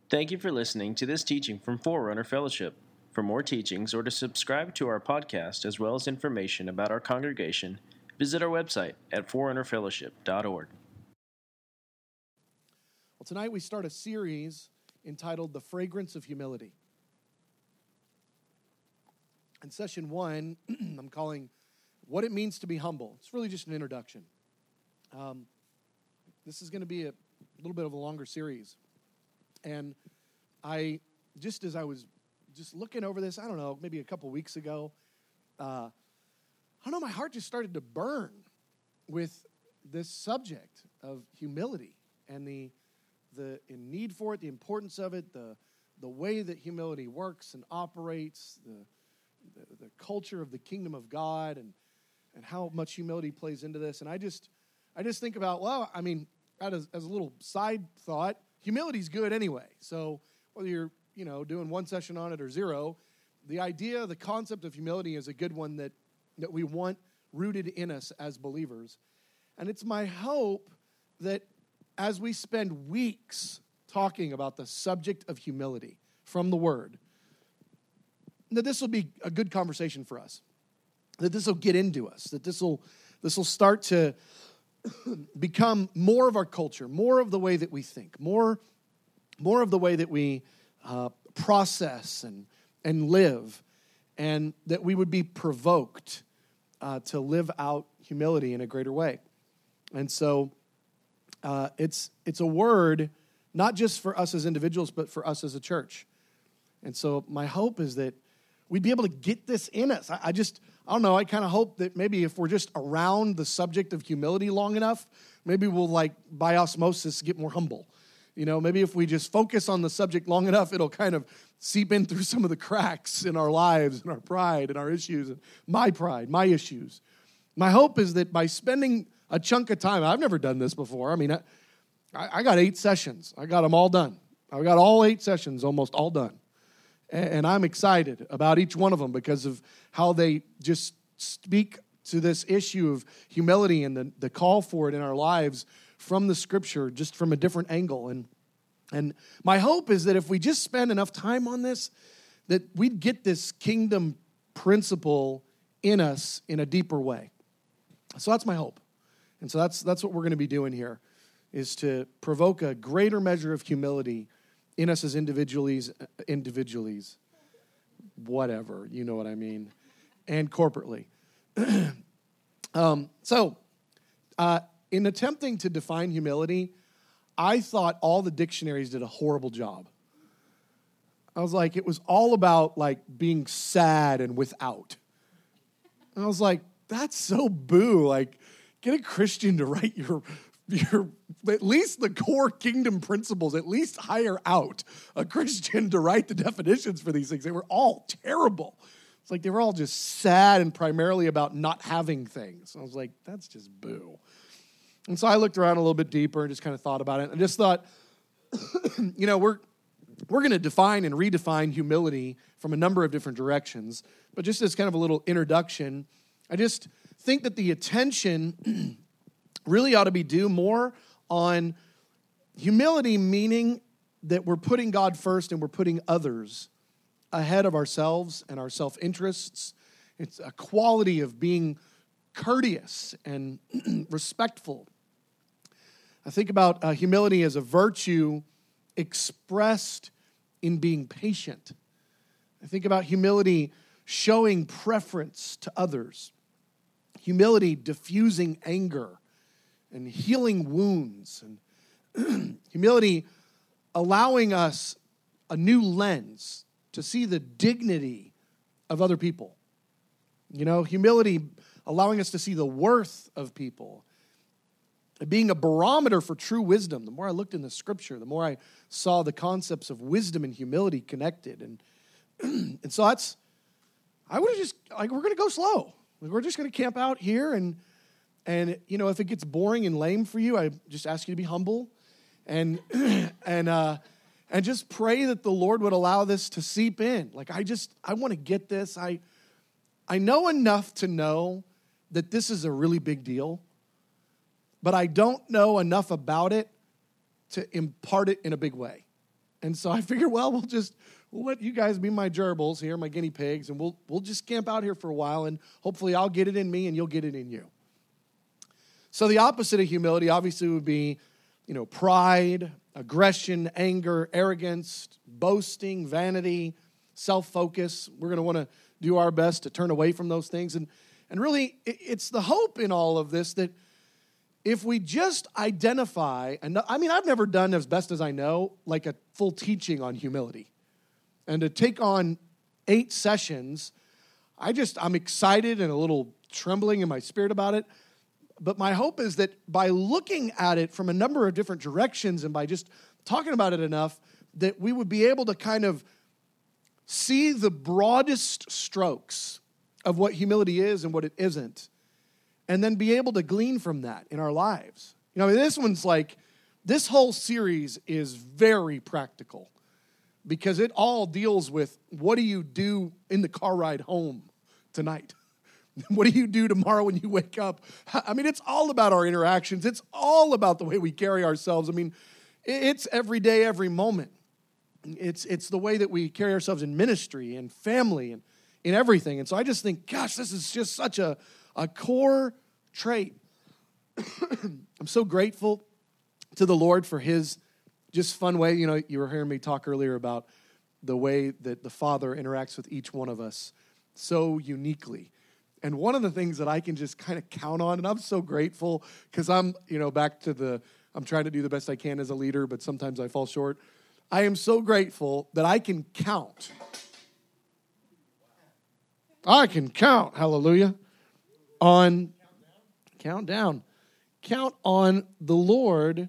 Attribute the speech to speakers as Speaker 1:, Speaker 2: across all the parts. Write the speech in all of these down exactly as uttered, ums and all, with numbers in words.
Speaker 1: Thank you for listening to this teaching from Forerunner Fellowship. For more teachings or to subscribe to our podcast as well as information about our congregation, visit our website at forerunner fellowship dot org.
Speaker 2: Well, tonight we start a series entitled The Fragrance of Humility. In session one, I'm calling What It Means to Be Humble. It's really just an introduction. Um, this is going to be a little bit of a longer series. And I, just as I was just looking over this, I don't know, maybe a couple weeks ago, uh, I don't know, my heart just started to burn with this subject of humility and the the need for it, the importance of it, the the way that humility works and operates, the the, the culture of the kingdom of God, and and how much humility plays into this. And I just I just think about, well, I mean, as, as a little side thought, humility's good anyway. So whether you're, you know, doing one session on it or zero, the idea, the concept of humility is a good one that, that we want rooted in us as believers. And it's my hope that as we spend weeks talking about the subject of humility from the Word, that this will be a good conversation for us, that this will get into us, that this will this will start to become more of our culture, more of the way that we think, more, more of the way that we uh, process and, and live, and that we would be provoked uh, to live out humility in a greater way. And so uh, it's it's a word not just for us as individuals, but for us as a church. And so my hope is that we'd be able to get this in us. I, I just, I don't know, I kind of hope that maybe if we're just around the subject of humility long enough, maybe we'll, like, by osmosis, get more humble. You know, maybe if we just focus on the subject long enough, it'll kind of seep in through some of the cracks in our lives and our pride and our issues, and my pride, my issues. My hope is that by spending a chunk of time, I've never done this before. I mean, I, I got eight sessions. I got them all done. I got all eight sessions almost all done. And I'm excited about each one of them because of how they just speak to this issue of humility and the, the call for it in our lives from the Scripture, just from a different angle. And and my hope is that if we just spend enough time on this, that we'd get this kingdom principle in us in a deeper way. So that's my hope. And so that's that's what we're going to be doing here, is to provoke a greater measure of humility in us as individuals, individuals, whatever, you know what I mean, and corporately. um, so, uh, in attempting to define humility, I thought all the dictionaries did a horrible job. I was like, it was all about, like, being sad and without. And I was like, that's so boo. Like, get a Christian to write your Your, at least the core kingdom principles, at least hire out a Christian to write the definitions for these things. They were all terrible. It's like they were all just sad and primarily about not having things. I was like, that's just boo. And so I looked around a little bit deeper and just kind of thought about it. I just thought, you know, we're we're going to define and redefine humility from a number of different directions. But just as kind of a little introduction, I just think that the attention really ought to be due more on humility, meaning that we're putting God first and we're putting others ahead of ourselves and our self-interests. It's a quality of being courteous and respectful. I think about uh, humility as a virtue expressed in being patient. I think about humility showing preference to others. Humility diffusing anger and healing wounds, and humility allowing us a new lens to see the dignity of other people. You know, humility allowing us to see the worth of people, being a barometer for true wisdom. The more I looked in the Scripture, the more I saw the concepts of wisdom and humility connected. And and so that's, I would have just, like, we're going to go slow. We're just going to camp out here, and And, you know, if it gets boring and lame for you, I just ask you to be humble and and uh, and just pray that the Lord would allow this to seep in. Like, I just, I want to get this. I I know enough to know that this is a really big deal, but I don't know enough about it to impart it in a big way. And so I figured, well, we'll just we'll let you guys be my gerbils here, my guinea pigs, and we'll we'll just camp out here for a while, and hopefully I'll get it in me and you'll get it in you. So the opposite of humility obviously would be, you know, pride, aggression, anger, arrogance, boasting, vanity, self-focus. We're going to want to do our best to turn away from those things. And, and really, it's the hope in all of this that if we just identify, and I mean, I've never done, as best as I know, like a full teaching on humility. And to take on eight sessions, I just, I'm excited and a little trembling in my spirit about it. But my hope is that by looking at it from a number of different directions and by just talking about it enough, that we would be able to kind of see the broadest strokes of what humility is and what it isn't, and then be able to glean from that in our lives. You know, this one's like, this whole series is very practical because it all deals with what do you do in the car ride home tonight? What do you do tomorrow when you wake up? I mean, it's all about our interactions. It's all about the way we carry ourselves. I mean, it's every day, every moment. It's it's the way that we carry ourselves in ministry and family and in everything. And so I just think, gosh, this is just such a, a core trait. I'm so grateful to the Lord for his just fun way. You know, you were hearing me talk earlier about the way that the Father interacts with each one of us so uniquely. And one of the things that I can just kind of count on, and I'm so grateful because I'm, you know, back to the, I'm trying to do the best I can as a leader, but sometimes I fall short. I am so grateful that I can count. I can count, hallelujah, on, count down, count on the Lord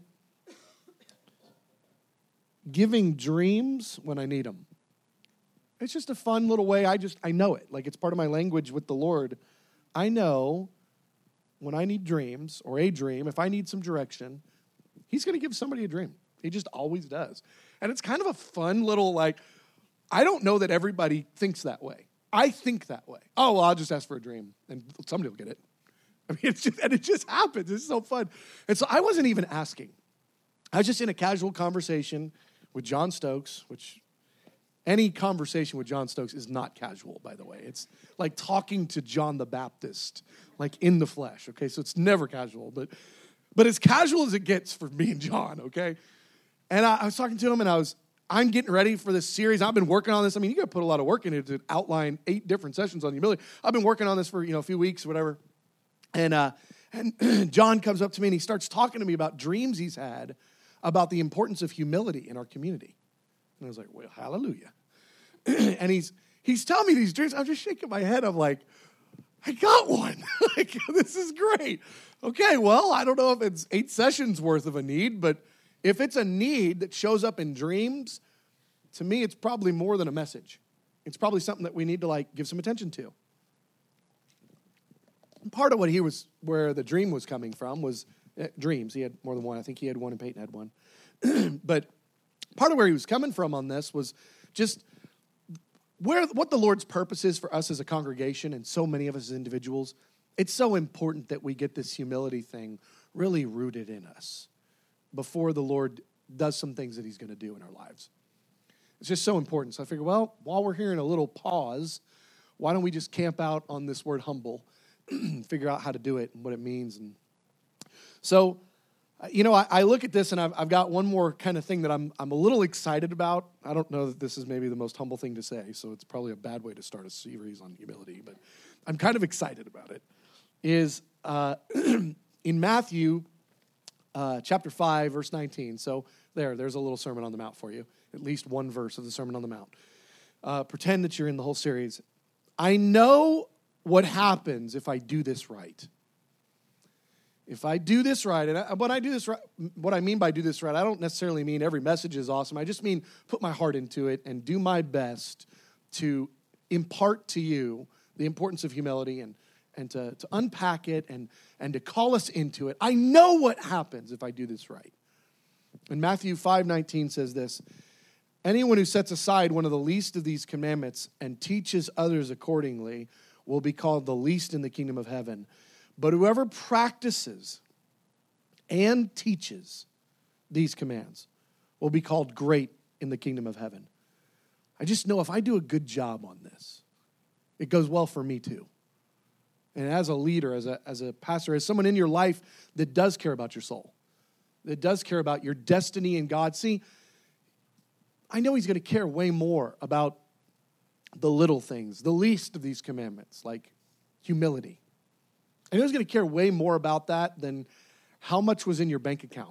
Speaker 2: giving dreams when I need them. It's just a fun little way. I just, I know it. Like it's part of my language with the Lord. I know when I need dreams or a dream, if I need some direction, he's going to give somebody a dream. He just always does. And it's kind of a fun little, like, I don't know that everybody thinks that way. I think that way. Oh, well, I'll just ask for a dream and somebody will get it. I mean, it's just, and it just happens. It's so fun. And so I wasn't even asking. I was just in a casual conversation with John Stokes, which any conversation with John Stokes is not casual, by the way. It's like talking to John the Baptist, like in the flesh, okay? So it's never casual, but but as casual as it gets for me and John, okay? And I, I was talking to him, and I was, I'm getting ready for this series. I've been working on this. I mean, you got to put a lot of work into it to outline eight different sessions on humility. I've been working on this for, you know, a few weeks or whatever. And, uh, and John comes up to me, and he starts talking to me about dreams he's had about the importance of humility in our community. And I was like, well, hallelujah. And he's he's telling me these dreams. I'm just shaking my head. I'm like, I got one. Like, this is great. Okay, well, I don't know if it's eight sessions worth of a need, but if it's a need that shows up in dreams, to me, it's probably more than a message. It's probably something that we need to, like, give some attention to. And part of what he was, where the dream was coming from was uh, dreams. He had more than one. I think he had one and Peyton had one. But part of where he was coming from on this was just where what the Lord's purpose is for us as a congregation and so many of us as individuals. It's so important that we get this humility thing really rooted in us before the Lord does some things that he's going to do in our lives. It's just so important. So I figured, well, while we're hearing a little pause, why don't we just camp out on this word humble, figure out how to do it and what it means. And so, you know, I, I look at this and I've, I've got one more kind of thing that I'm I'm a little excited about. I don't know that this is maybe the most humble thing to say, so it's probably a bad way to start a series on humility, but I'm kind of excited about it. Is uh, in Matthew uh, chapter five, verse nineteen. So there, there's a little Sermon on the Mount for you. At least one verse of the Sermon on the Mount. Uh, pretend that you're in the whole series. I know what happens if I do this right. If I do this right, and I, when I do this right, what I mean by do this right, I don't necessarily mean every message is awesome. I just mean put my heart into it and do my best to impart to you the importance of humility and, and to, to unpack it and, and to call us into it. I know what happens if I do this right. And Matthew five nineteen says this, anyone who sets aside one of the least of these commandments and teaches others accordingly will be called the least in the kingdom of heaven. But whoever practices and teaches these commands will be called great in the kingdom of heaven. I just know if I do a good job on this, it goes well for me too. And as a leader, as a, as a pastor, as someone in your life that does care about your soul, that does care about your destiny in God, see, I know he's going to care way more about the little things, the least of these commandments, like humility. I know he's going to care way more about that than how much was in your bank account.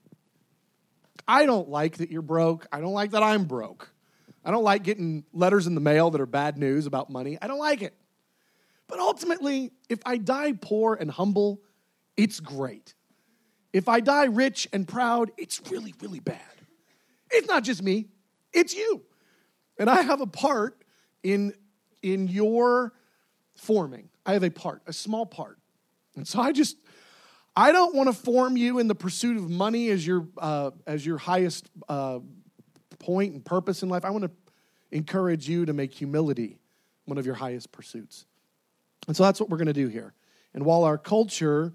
Speaker 2: I don't like that you're broke. I don't like that I'm broke. I don't like getting letters in the mail that are bad news about money. I don't like it. But ultimately, if I die poor and humble, it's great. If I die rich and proud, it's really, really bad. It's not just me. It's you. And I have a part in, in your forming. I have a part, a small part. And so I just, I don't want to form you in the pursuit of money as your, uh, as your highest uh, point and purpose in life. I want to encourage you to make humility one of your highest pursuits. And so that's what we're going to do here. And while our culture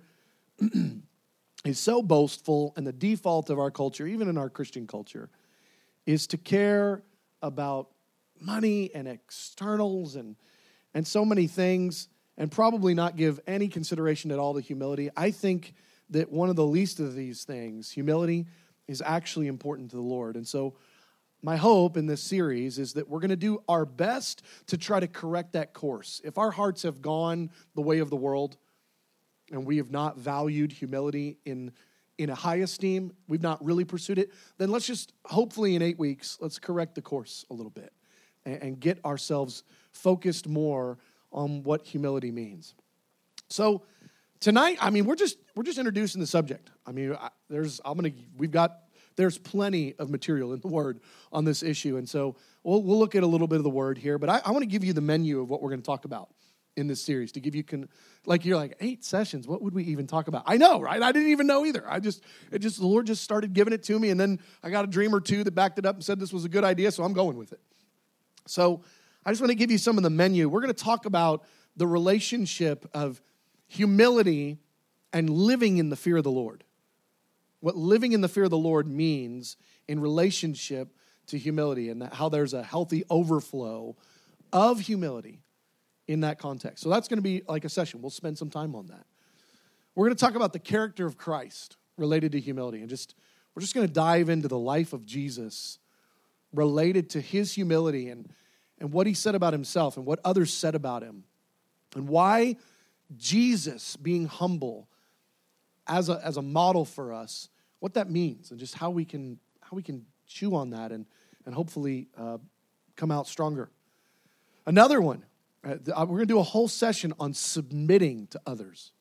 Speaker 2: is so boastful, and the default of our culture, even in our Christian culture, is to care about money and externals and, and so many things, and probably not give any consideration at all to humility, I think that one of the least of these things, humility, is actually important to the Lord. And so my hope in this series is that we're going to do our best to try to correct that course. If our hearts have gone the way of the world and we have not valued humility in, in a high esteem, we've not really pursued it, then let's just, hopefully in eight weeks, let's correct the course a little bit and, and get ourselves focused more on what humility means. So tonight, I mean, we're just we're just introducing the subject. I mean, I, there's I'm gonna we've got there's plenty of material in the Word on this issue, and so we'll we'll look at a little bit of the Word here. But I, I want to give you the menu of what we're going to talk about in this series to give you can like you're like eight sessions. What would we even talk about? I know, right? I didn't even know either. I just it just the Lord just started giving it to me, and then I got a dream or two that backed it up and said this was a good idea, so I'm going with it. So I just want to give you some of the menu. We're going to talk about the relationship of humility and living in the fear of the Lord. What living in the fear of the Lord means in relationship to humility, and that how there's a healthy overflow of humility in that context. So that's going to be like a session. We'll spend some time on that. We're going to talk about the character of Christ related to humility, and just we're just going to dive into the life of Jesus related to his humility and, and what he said about himself and what others said about him, and why Jesus being humble as a, as a model for us, what that means, and just how we can how we can chew on that and, and hopefully uh, come out stronger. Another one, uh, we're going to do a whole session on submitting to others.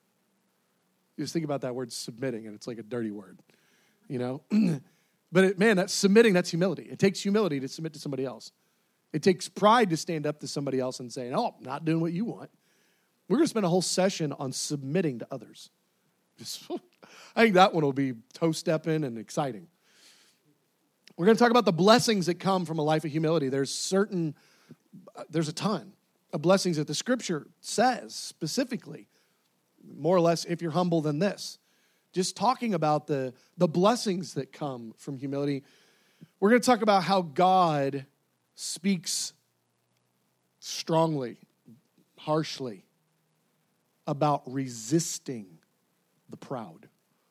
Speaker 2: You just think about that word submitting, and it's like a dirty word, you know? But it, man, that's submitting, that's humility. It takes humility to submit to somebody else. It takes pride to stand up to somebody else and say, oh, I'm not doing what you want. We're going to spend a whole session on submitting to others. Just, I think that one will be toe-stepping and exciting. We're going to talk about the blessings that come from a life of humility. There's certain, there's a ton of blessings that the Scripture says specifically, more or less, if you're humble than this. Just talking about the, the blessings that come from humility. We're going to talk about how God speaks strongly, harshly, about resisting the proud.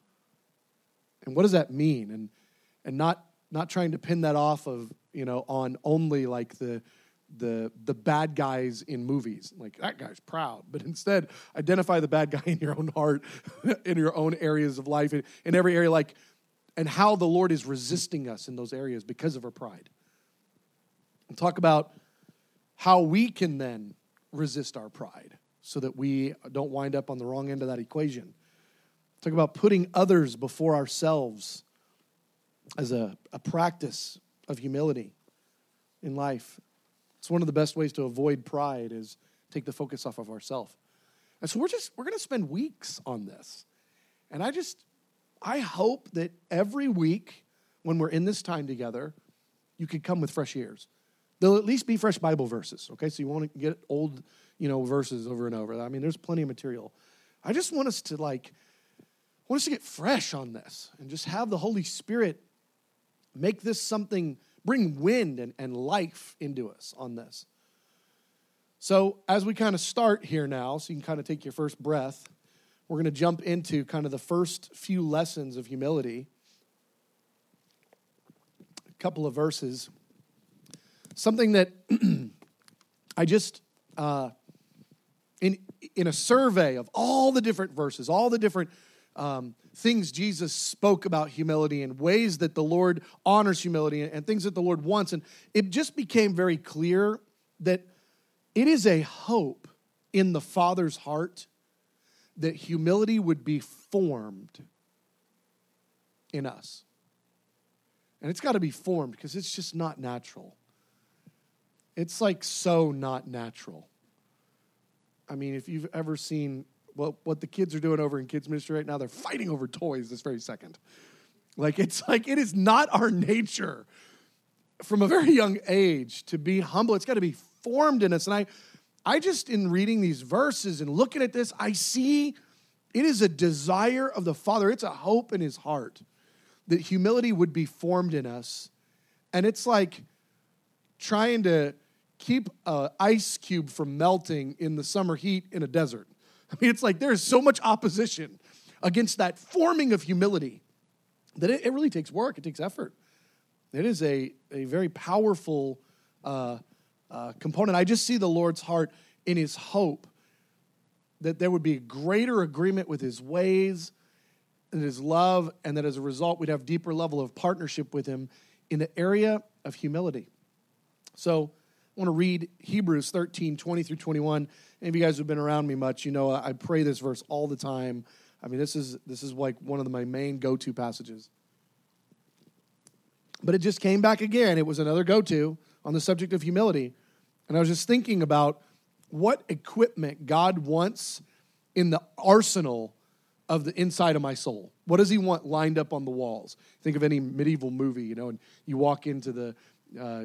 Speaker 2: And what does that mean? And and not not trying to pin that off of, you know, on only like the the the bad guys in movies. Like, that guy's proud. But instead, identify the bad guy in your own heart, in your own areas of life, in, in every area, like, and how the Lord is resisting us in those areas because of our pride. And talk about how we can then resist our pride so that we don't wind up on the wrong end of that equation. Talk about putting others before ourselves as a, a practice of humility in life. It's one of the best ways to avoid pride is take the focus off of ourselves. And so we're just, we're going to spend weeks on this. And I just, I hope that every week when we're in this time together, you could come with fresh ears. There'll at least be fresh Bible verses, okay? So you won't get old, you know, verses over and over. I mean, there's plenty of material. I just want us to like, I want us to get fresh on this and just have the Holy Spirit make this something bring wind and, and life into us on this. So as we kind of start here now, so you can kind of take your first breath, we're going to jump into kind of the first few lessons of humility. A couple of verses. Something that I just, uh, in in a survey of all the different verses, all the different um, things Jesus spoke about humility and ways that the Lord honors humility and, and things that the Lord wants, and it just became very clear that it is a hope in the Father's heart that humility would be formed in us. And it's got to be formed because it's just not natural. It's like so not natural. I mean, if you've ever seen what, what the kids are doing over in kids ministry right now, they're fighting over toys this very second. Like, it's like it is not our nature from a very young age to be humble. It's got to be formed in us. And I, I just, in reading these verses and looking at this, I see it is a desire of the Father. It's a hope in his heart that humility would be formed in us. And it's like trying to keep an ice cube from melting in the summer heat in a desert. I mean, it's like there's so much opposition against that forming of humility that it, it really takes work. It takes effort. It is a, a very powerful uh, uh, component. I just see the Lord's heart in his hope that there would be a greater agreement with his ways and his love, and that as a result, we'd have deeper level of partnership with him in the area of humility. So I want to read Hebrews thirteen, twenty through twenty-one. Any of you guys who've been around me much, you know I pray this verse all the time. I mean, this is this is like one of my main go-to passages. But it just came back again. It was another go-to on the subject of humility. And I was just thinking about what equipment God wants in the arsenal of the inside of my soul. What does he want lined up on the walls? Think of any medieval movie, you know, and you walk into the uh,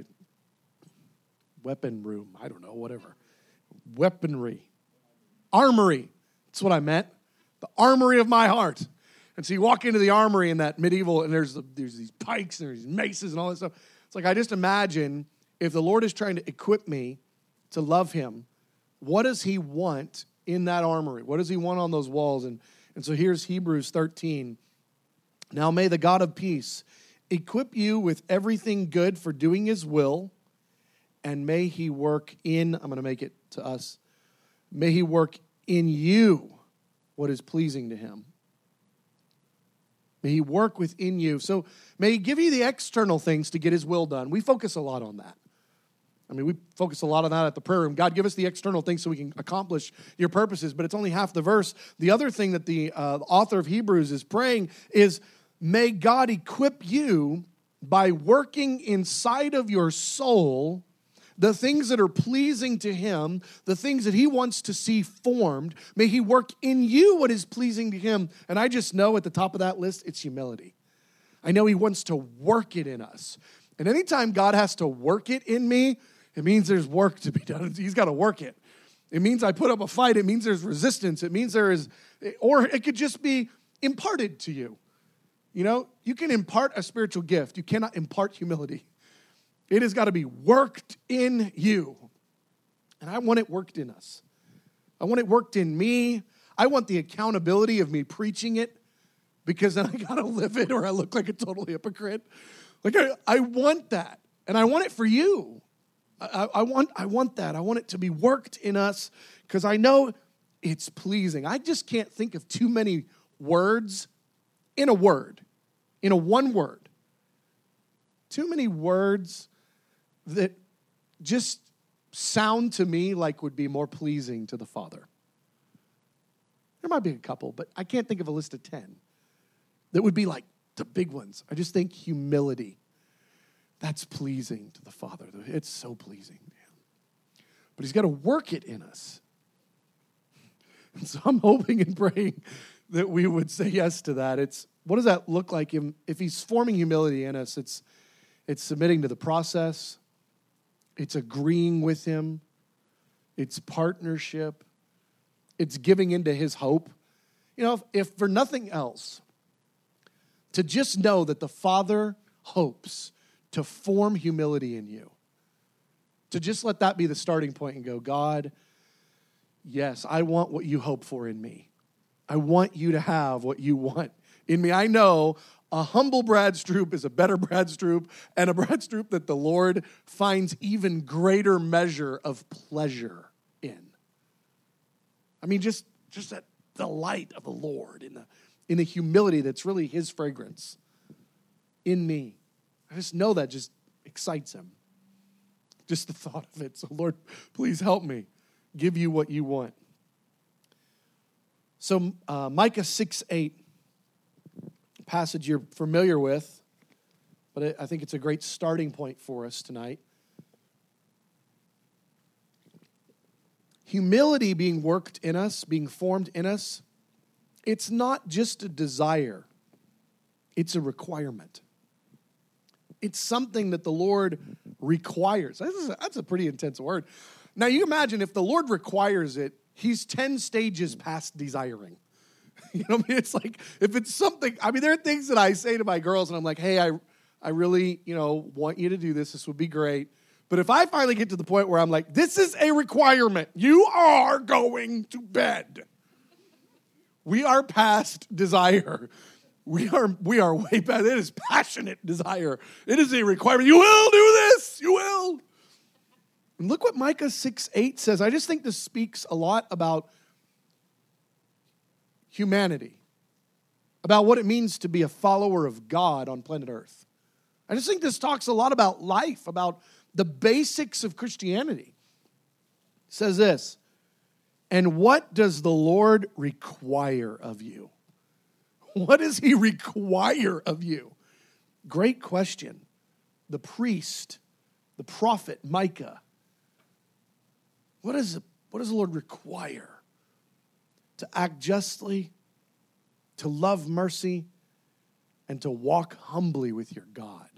Speaker 2: weapon room. I don't know, whatever. Weaponry. Armory. That's what I meant. The armory of my heart. And so you walk into the armory in that medieval, and there's, there's these pikes and there's these maces and all that stuff. It's like I just imagine if the Lord is trying to equip me to love him, what does he want in that armory? What does he want on those walls? And, and so here's Hebrews thirteen. Now may the God of peace equip you with everything good for doing his will, and may he work in, I'm going to make it to us, may he work in you what is pleasing to him. May he work within you. So may he give you the external things to get his will done. We focus a lot on that. I mean, we focus a lot on that at the prayer room. God, give us the external things so we can accomplish your purposes, but it's only half the verse. The other thing that the uh, author of Hebrews is praying is, may God equip you by working inside of your soul the things that are pleasing to him, the things that he wants to see formed. May he work in you what is pleasing to him. And I just know at the top of that list, it's humility. I know he wants to work it in us. And anytime God has to work it in me, it means there's work to be done. He's got to work it. It means I put up a fight. It means there's resistance. It means there is, or it could just be imparted to you. You know, you can impart a spiritual gift. You cannot impart humility. It has got to be worked in you. And I want it worked in us. I want it worked in me. I want the accountability of me preaching it, because then I got to live it or I look like a total hypocrite. Like I, I want that. And I want it for you. I, I want I want that. I want it to be worked in us because I know it's pleasing. I just can't think of too many words in a word, in a one word. Too many words that just sound to me like would be more pleasing to the Father. There might be a couple, but I can't think of a list of ten that would be like the big ones. I just think humility. That's pleasing to the Father. It's so pleasing to him. But he's got to work it in us. And so I'm hoping and praying that we would say yes to that. It's what does that look like? If he's forming humility in us, it's it's submitting to the process. It's agreeing with him. It's partnership. It's giving into his hope. You know, if, if for nothing else, to just know that the Father hopes to form humility in you. To just let that be the starting point and go, God, yes, I want what you hope for in me. I want you to have what you want in me. I know a humble Brad Stroop is a better Brad Stroop, and a Brad Stroop that the Lord finds even greater measure of pleasure in. I mean, just, just that delight of the Lord in the, in the humility that's really his fragrance in me. I just know that just excites him. Just the thought of it. So Lord, please help me give you what you want. So uh, Micah six eight, passage you're familiar with, but it, I think it's a great starting point for us tonight. Humility being worked in us, being formed in us, it's not just a desire, it's a requirement. It's something that the Lord requires. That's a, that's a pretty intense word. Now, you imagine if the Lord requires it, he's ten stages past desiring. You know what I mean? It's like, if it's something, I mean, there are things that I say to my girls, and I'm like, hey, I, I really, you know, want you to do this. This would be great. But if I finally get to the point where I'm like, this is a requirement, you are going to bed. We are past desire. We are we are way past. It is passionate desire. It is a requirement. You will do this. You will. And look what Micah six eight says. I just think this speaks a lot about humanity, about what it means to be a follower of God on planet Earth. I just think this talks a lot about life, about the basics of Christianity. It says this, and what does the Lord require of you? What does he require of you? Great question. The priest, the prophet Micah, what, is, what does the Lord require? To act justly, to love mercy, and to walk humbly with your God.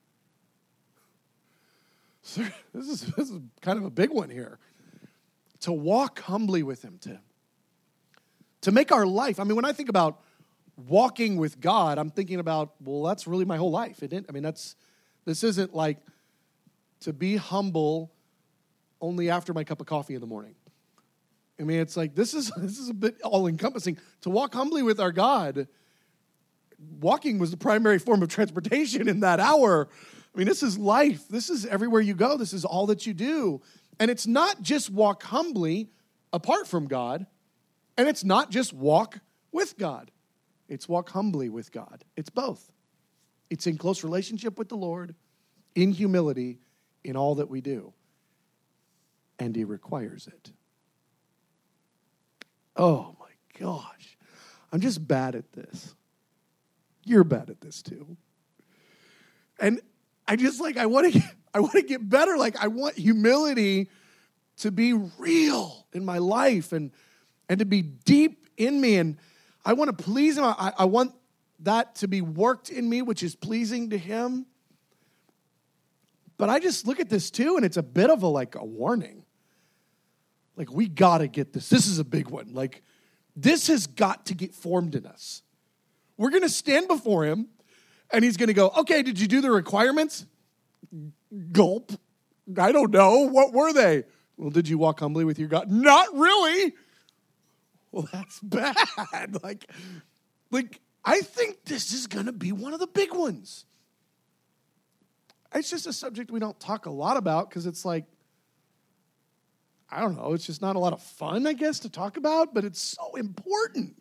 Speaker 2: So this is, this is kind of a big one here. To walk humbly with him, to, to make our life. I mean, when I think about walking with God, I'm thinking about, well, that's really my whole life, isn't it? I mean, that's, this isn't like to be humble only after my cup of coffee in the morning. I mean, it's like, this is this is a bit all-encompassing. To walk humbly with our God, walking was the primary form of transportation in that hour. I mean, this is life. This is everywhere you go. This is all that you do. And it's not just walk humbly apart from God, and it's not just walk with God. It's walk humbly with God. It's both. It's in close relationship with the Lord, in humility, in all that we do. And he requires it. Oh my gosh. I'm just bad at this. You're bad at this too. And I just like, I want to I want to get better. Like, I want humility to be real in my life and, and to be deep in me. And I want to please him. I, I want that to be worked in me, which is pleasing to him. But I just look at this too, and it's a bit of a like a warning. Like, we got to get this. This is a big one. Like, this has got to get formed in us. We're going to stand before him, and he's going to go, okay, did you do the requirements? Gulp. I don't know. What were they? Well, did you walk humbly with your God? Not really. Well, that's bad. Like, like I think this is going to be one of the big ones. It's just a subject we don't talk a lot about because it's like, I don't know, it's just not a lot of fun, I guess, to talk about, but it's so important.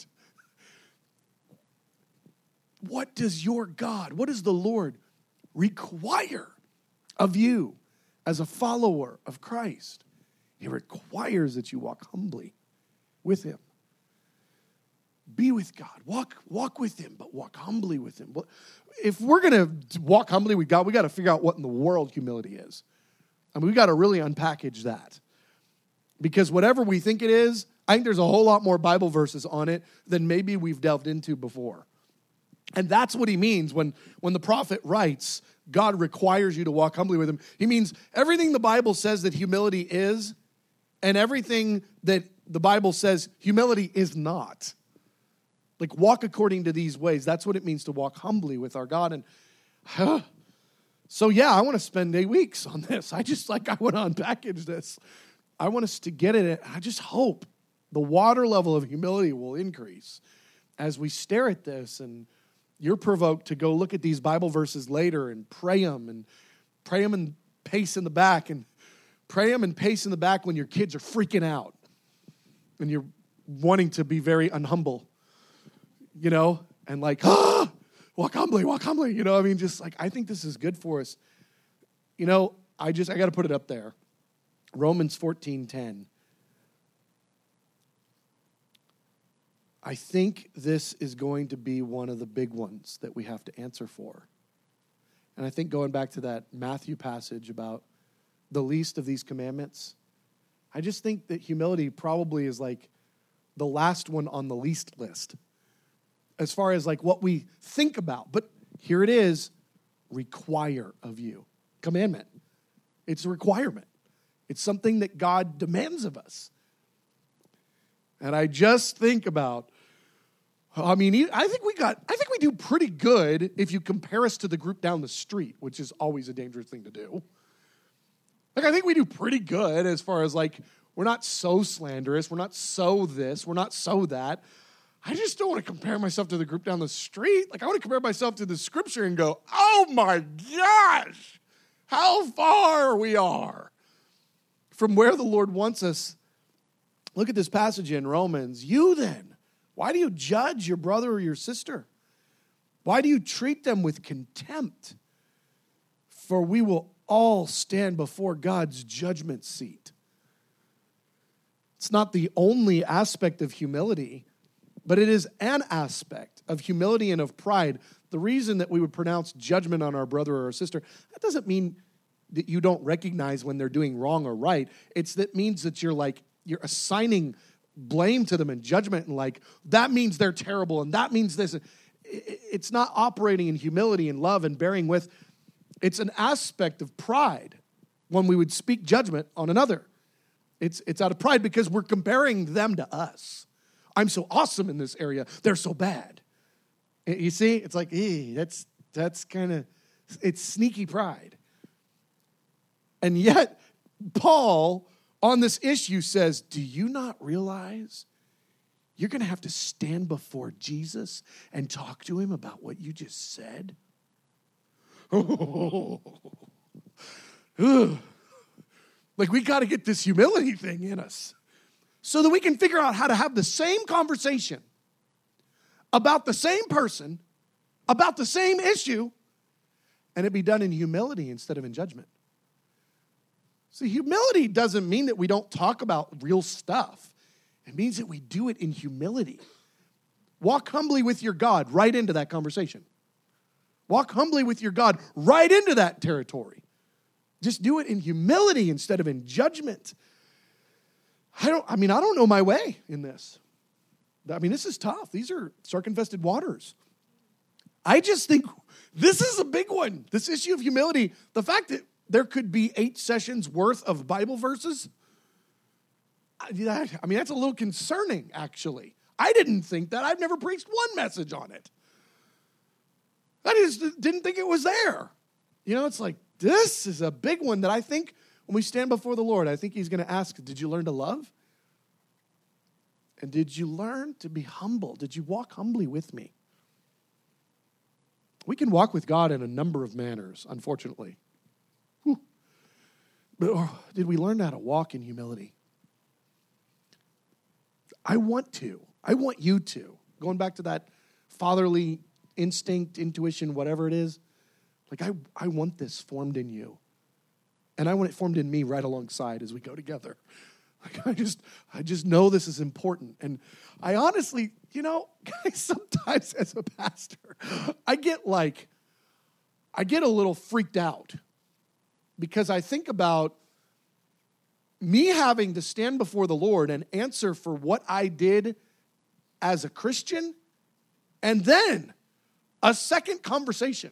Speaker 2: What does your God, what does the Lord require of you as a follower of Christ? He requires that you walk humbly with him. Be with God. Walk, walk with him, but walk humbly with him. If we're going to walk humbly with God, we got to figure out what in the world humility is. I mean, we got to really unpackage that. Because whatever we think it is, I think there's a whole lot more Bible verses on it than maybe we've delved into before. And that's what he means when, when the prophet writes, God requires you to walk humbly with him. He means everything the Bible says that humility is and everything that the Bible says humility is not. Like, walk according to these ways. That's what it means to walk humbly with our God. And huh, So yeah, I want to spend eight weeks on this. I just like, I want to unpackage this. I want us to get it. I just hope the water level of humility will increase as we stare at this, and you're provoked to go look at these Bible verses later and pray them and pray them and pace in the back and pray them and pace in the back when your kids are freaking out and you're wanting to be very unhumble, you know, and like, ah, walk humbly, walk humbly, you know, I mean, just like, I think this is good for us. You know, I just, I got to put it up there. Romans fourteen ten. I think this is going to be one of the big ones that we have to answer for. And I think going back to that Matthew passage about the least of these commandments, I just think that humility probably is like the last one on the least list as far as like what we think about. But here it is, require of you. Commandment. It's a requirement. It's something that God demands of us. And I just think about, I mean, I think we got, I think we do pretty good if you compare us to the group down the street, which is always a dangerous thing to do. Like, I think we do pretty good as far as like, we're not so slanderous, we're not so this, we're not so that. I just don't want to compare myself to the group down the street. Like, I want to compare myself to the scripture and go, oh my gosh, how far we are from where the Lord wants us. Look at this passage in Romans. You then, why do you judge your brother or your sister? Why do you treat them with contempt? For we will all stand before God's judgment seat. It's not the only aspect of humility, but it is an aspect of humility and of pride. The reason that we would pronounce judgment on our brother or our sister, that doesn't mean that you don't recognize when they're doing wrong or right. It's that means that you're like, you're assigning blame to them and judgment and like, that means they're terrible and that means this. It's not operating in humility and love and bearing with. It's an aspect of pride when we would speak judgment on another. It's, it's out of pride because we're comparing them to us. I'm so awesome in this area. They're so bad. You see, it's like, eh, that's, that's kind of, it's sneaky pride. And yet, Paul, on this issue, says, do you not realize you're going to have to stand before Jesus and talk to him about what you just said? Oh. Like, we got to get this humility thing in us so that we can figure out how to have the same conversation about the same person, about the same issue, and it be done in humility instead of in judgment. See, humility doesn't mean that we don't talk about real stuff. It means that we do it in humility. Walk humbly with your God right into that conversation. Walk humbly with your God right into that territory. Just do it in humility instead of in judgment. I don't, I mean, I don't know my way in this. I mean, this is tough. These are shark-infested waters. I just think this is a big one. This issue of humility, the fact that there could be eight sessions worth of Bible verses, I mean, that's a little concerning, actually. I didn't think that. I've never preached one message on it. I just didn't think it was there. You know, it's like, this is a big one that I think when we stand before the Lord, I think he's going to ask, did you learn to love? And did you learn to be humble? Did you walk humbly with me? We can walk with God in a number of manners, unfortunately. Whew. But or, did we learn how to walk in humility? I want to. I want you to. Going back to that fatherly instinct, intuition, whatever it is. Like, I, I want this formed in you. And I want it formed in me right alongside as we go together. Like, I just, I just know this is important. And I honestly, you know, guys, sometimes as a pastor, I get like, I get a little freaked out because I think about me having to stand before the Lord and answer for what I did as a Christian, and then a second conversation.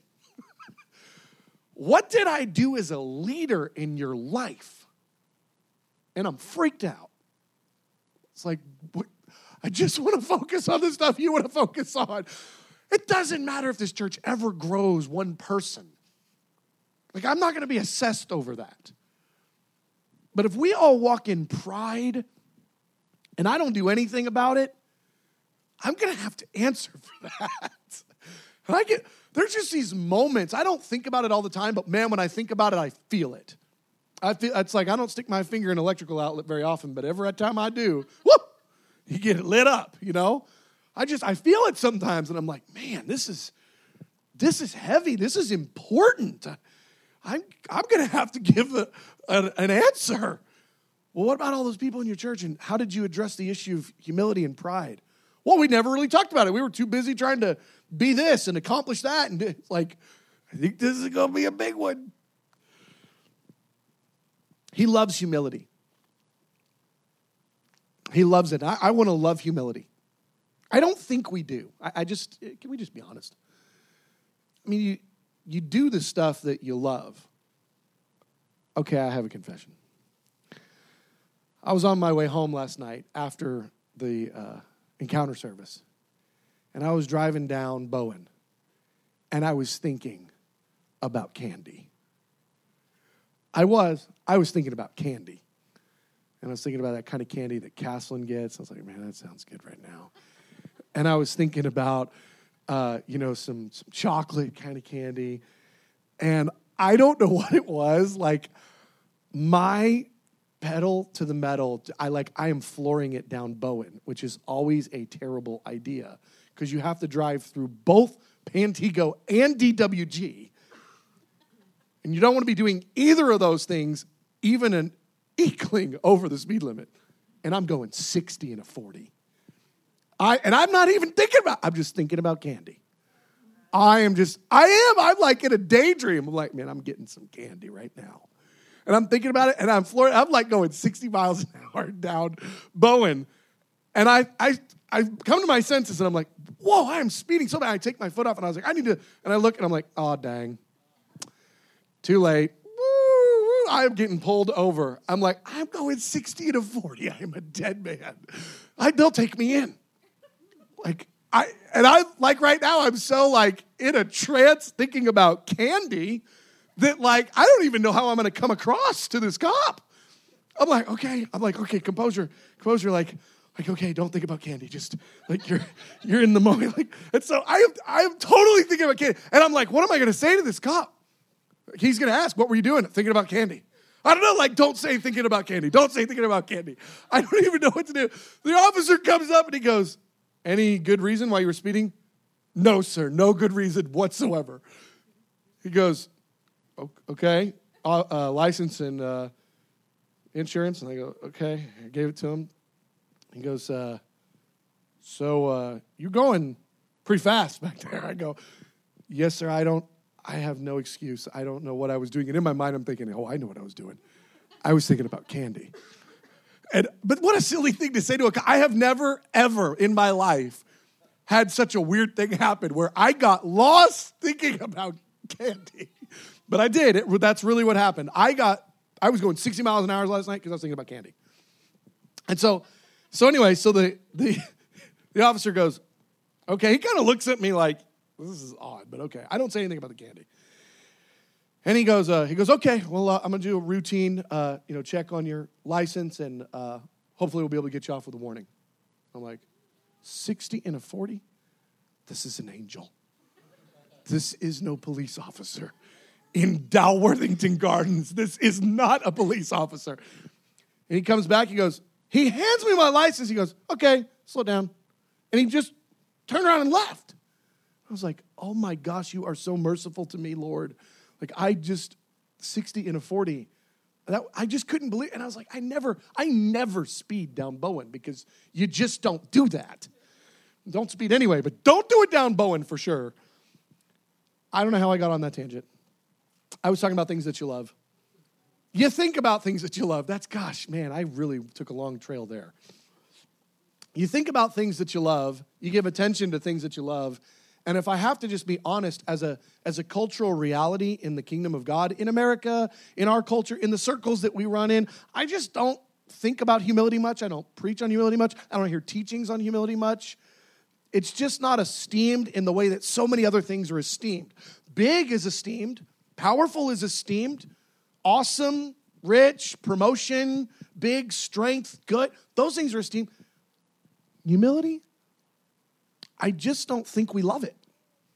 Speaker 2: What did I do as a leader in your life? And I'm freaked out. It's like, what? I just want to focus on the stuff you want to focus on. It doesn't matter if this church ever grows one person. Like, I'm not going to be assessed over that. But if we all walk in pride and I don't do anything about it, I'm going to have to answer for that. And I get, there's just these moments. I don't think about it all the time, but man, when I think about it, I feel it. I feel, it's like I don't stick my finger in an electrical outlet very often, but every time I do, whoop, you get it lit up, you know? I just, I feel it sometimes, and I'm like, man, this is, this is heavy. This is important. I'm, I'm going to have to give a, a, an answer. Well, what about all those people in your church, and how did you address the issue of humility and pride? Well, we never really talked about it. We were too busy trying to be this and accomplish that, and it's like, I think this is going to be a big one. He loves humility. He loves it. I, I want to love humility. I don't think we do. I, I just, can we just be honest? I mean, you, you do the stuff that you love. Okay, I have a confession. I was on my way home last night after the uh, encounter service, and I was driving down Bowen, and I was thinking about candy. I was. I was thinking about candy. And I was thinking about that kind of candy that Castleton gets. I was like, man, that sounds good right now. And I was thinking about, uh, you know, some, some chocolate kind of candy. And I don't know what it was. Like, my pedal to the metal, I like, I am flooring it down Bowen, which is always a terrible idea because you have to drive through both Pantego and D W G. And you don't want to be doing either of those things, even an equaling over the speed limit. And I'm going sixty and a forty. I and I'm not even thinking about, I'm just thinking about candy. I am just, I am, I'm like in a daydream. I'm like, man, I'm getting some candy right now. And I'm thinking about it, and I'm flooring, I'm like going sixty miles an hour down Bowen. And I I I come to my senses, and I'm like, whoa, I am speeding so bad. I take my foot off, and I was like, I need to, and I look, and I'm like, oh, dang. Too late. Woo, woo. I'm getting pulled over. I'm like, I'm going sixty to forty. I am a dead man. I, they'll take me in. Like, I, and I, like right now, I'm so like in a trance thinking about candy that like, I don't even know how I'm going to come across to this cop. I'm like, okay. I'm like, okay, composure, composure, like, like, okay, don't think about candy. Just like you're, you're in the moment. Like, and so I am, I am totally thinking about candy. And I'm like, what am I going to say to this cop? He's going to ask, what were you doing? Thinking about candy. I don't know, like, don't say thinking about candy. Don't say thinking about candy. I don't even know what to do. The officer comes up and he goes, any good reason why you were speeding? No, sir, no good reason whatsoever. He goes, okay, uh, uh, license and uh, insurance. And I go, okay. I gave it to him. He goes, uh, so uh, you're going pretty fast back there. I go, yes, sir, I don't. I have no excuse. I don't know what I was doing. And in my mind, I'm thinking, oh, I know what I was doing. I was thinking about candy. And but what a silly thing to say to a cop. I have never, ever in my life had such a weird thing happen where I got lost thinking about candy. But I did. It, that's really what happened. I got, I was going sixty miles an hour last night because I was thinking about candy. And so, so anyway, so the the, the officer goes, okay, he kind of looks at me like, this is odd, but okay. I don't say anything about the candy. And he goes, uh, he goes, okay, well, uh, I'm going to do a routine, uh, you know, check on your license, and uh, hopefully we'll be able to get you off with a warning. I'm like, sixty and a forty? This is an angel. This is no police officer in Dalworthington Gardens. This is not a police officer. And he comes back, he goes, he hands me my license. He goes, okay, slow down. And he just turned around and left. I was like, oh my gosh, you are so merciful to me, Lord. Like, I just, sixty and a forty, that, I just couldn't believe, and I was like, I never, I never speed down Bowen because you just don't do that. Don't speed anyway, but don't do it down Bowen for sure. I don't know how I got on that tangent. I was talking about things that you love. You think about things that you love. That's, gosh, man, I really took a long trail there. You think about things that you love. You give attention to things that you love. And if I have to just be honest, as a as a cultural reality in the kingdom of God, in America, in our culture, in the circles that we run in, I just don't think about humility much. I don't preach on humility much. I don't hear teachings on humility much. It's just not esteemed in the way that so many other things are esteemed. Big is esteemed. Powerful is esteemed. Awesome, rich, promotion, big, strength, good. Those things are esteemed. Humility, I just don't think we love it.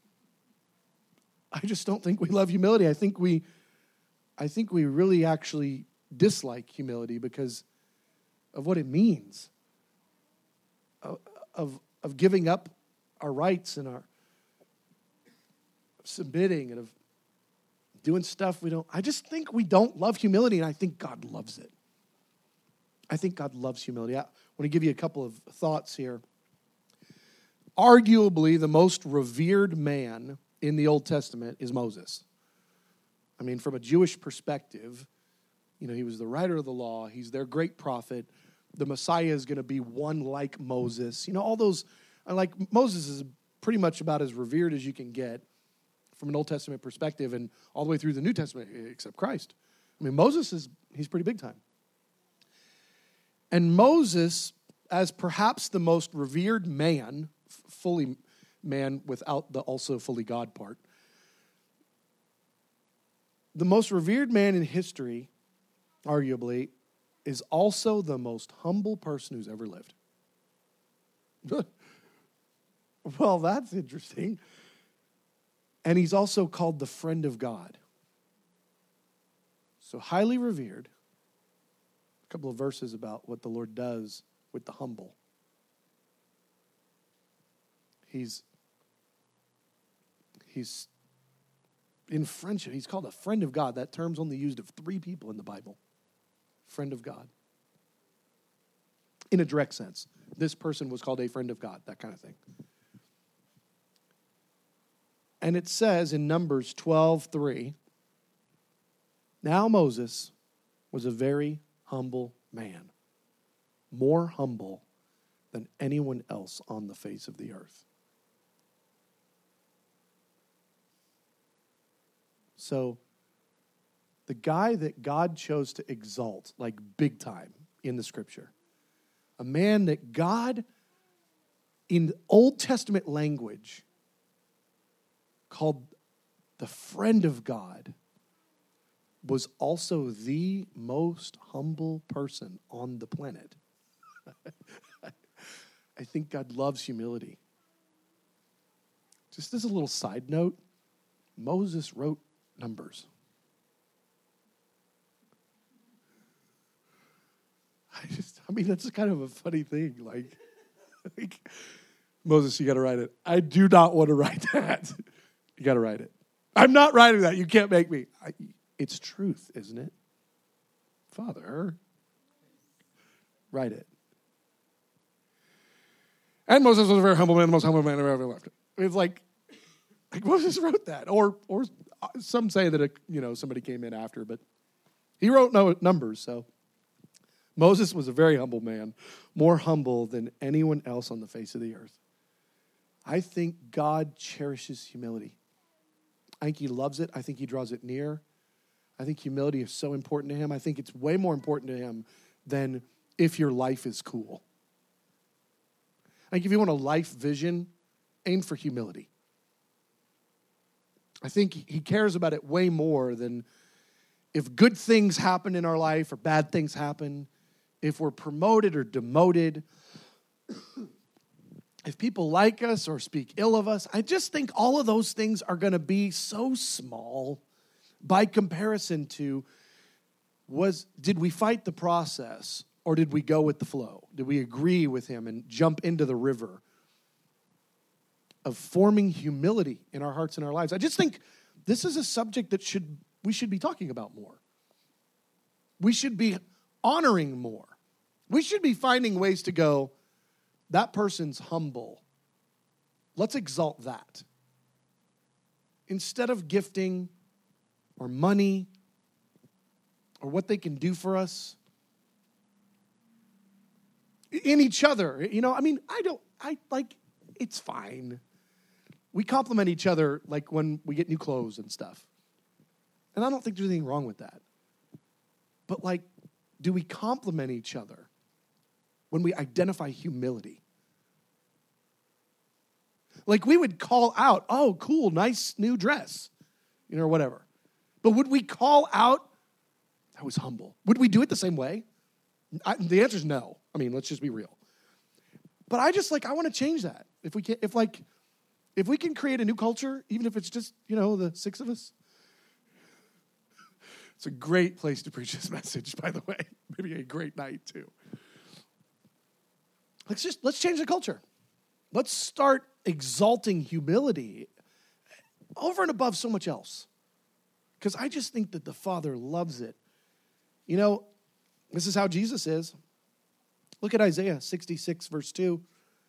Speaker 2: I just don't think we love humility. I think we, I think we really actually dislike humility because of what it means. Of, of, of giving up our rights and our submitting and of doing stuff we don't. I just think we don't love humility, and I think God loves it. I think God loves humility. I want to give you a couple of thoughts here. Arguably, the most revered man in the Old Testament is Moses. I mean, from a Jewish perspective, you know, he was the writer of the law. He's their great prophet. The Messiah is going to be one like Moses. You know, all those, like Moses is pretty much about as revered as you can get from an Old Testament perspective and all the way through the New Testament, except Christ. I mean, Moses is, he's pretty big time. And Moses, as perhaps the most revered man, fully man without the also fully God part, the most revered man in history, arguably, is also the most humble person who's ever lived. Well, that's interesting. And he's also called the friend of God. So highly revered. A couple of verses about what the Lord does with the humble. He's, he's in friendship. He's called a friend of God. That term's only used of three people in the Bible. Friend of God. In a direct sense. This person was called a friend of God, that kind of thing. And it says in Numbers twelve three, now Moses was a very humble man, more humble than anyone else on the face of the earth. So, the guy that God chose to exalt, like big time in the scripture, a man that God, in Old Testament language, called the friend of God, was also the most humble person on the planet. I think God loves humility. Just as a little side note, Moses wrote Numbers. I just, I mean, that's kind of a funny thing. Like, like Moses, you got to write it. I do not want to write that. You got to write it. I'm not writing that. You can't make me. I, it's truth, isn't it? Father, write it. And Moses was a very humble man, the most humble man ever lived. It's like, like Moses wrote that. Or or some say that, it, you know, somebody came in after, but he wrote no Numbers, so. Moses was a very humble man, more humble than anyone else on the face of the earth. I think God cherishes humility. I think he loves it. I think he draws it near. I think humility is so important to him. I think it's way more important to him than if your life is cool. I think if you want a life vision, aim for humility. I think he cares about it way more than if good things happen in our life or bad things happen, if we're promoted or demoted, if people like us or speak ill of us. I just think all of those things are going to be so small by comparison to, was did we fight the process or did we go with the flow? Did we agree with him and jump into the river of forming humility in our hearts and our lives? I just think this is a subject that should we should be talking about more. We should be honoring more. We should be finding ways to go, that person's humble. Let's exalt that. Instead of gifting or money or what they can do for us in each other. You know, I mean, I don't, I like, it's fine. We compliment each other like when we get new clothes and stuff. And I don't think there's anything wrong with that. But like, do we compliment each other when we identify humility? Like we would call out, oh, cool, nice new dress, you know, or whatever. But would we call out, that was humble? Would we do it the same way? I, the answer is no. I mean, let's just be real. But I just like, I want to change that. If we can, if like, if we can create a new culture, even if it's just, you know, the six of us. It's a great place to preach this message, by the way. Maybe a great night too. Let's just, let's change the culture. Let's start exalting humility over and above so much else. Because I just think that the Father loves it. You know, this is how Jesus is. Look at Isaiah sixty-six, verse two.